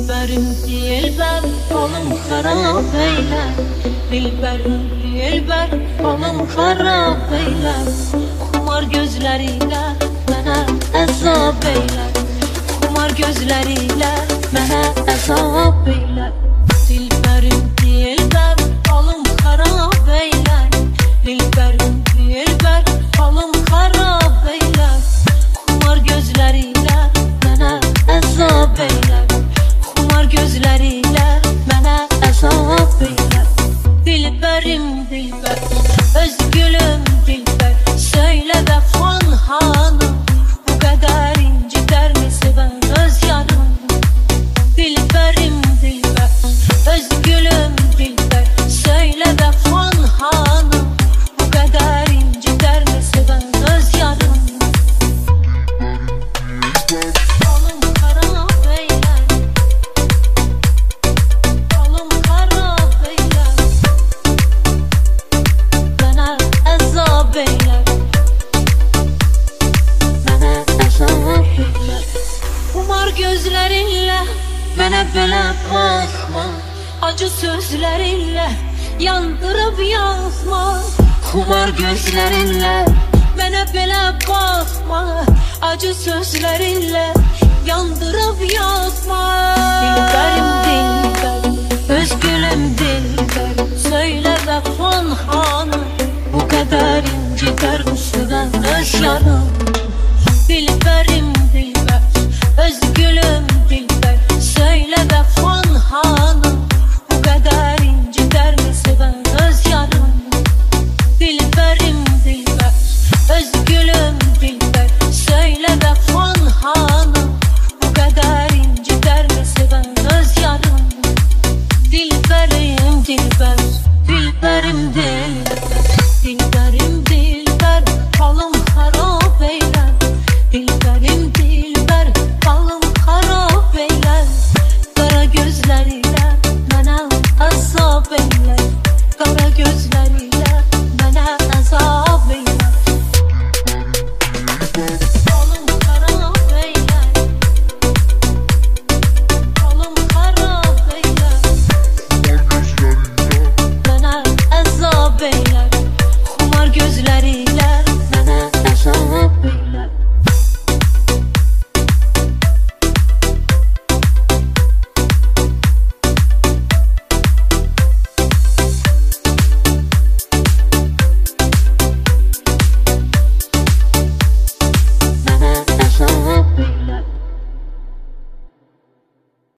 Dilberim dilber balım harap eyler. Dilberim dilber balım harap eyler. Kumar gözleriyle mənə əzab eylər. Kumar gözleriyle mənə əzab eylər. Dilberim dilber balım harap eyler. Dilberim dilber balım harap eyler. Kumar gözleriyle mənə əzab eylər. Kumar gözleriyle mənə əzab eylər. Dilberim dilber, öz gülüm dilber, söyle be Xan hanım, bu kadar inciter mi seven öz yanım? Dilberim dilber, öz gülüm dilber, söyle be Xan hanım, bu kadar inciter mi seven öz yanım? Balım harap eyler, balım harap eyler, mənə əzab eylər, mənə əzab eylər. Kumar gözlerinle mənə belə baxma, acı sözlerinle yandırıb yakma. Kumar gözlerinle mənə belə baxma, acı sözlerinle yandırıb yakma. Dilberim dilber, öz gülüm dilber, söyle be Xan hanım, bu kadar inciter mi seven öz yanım?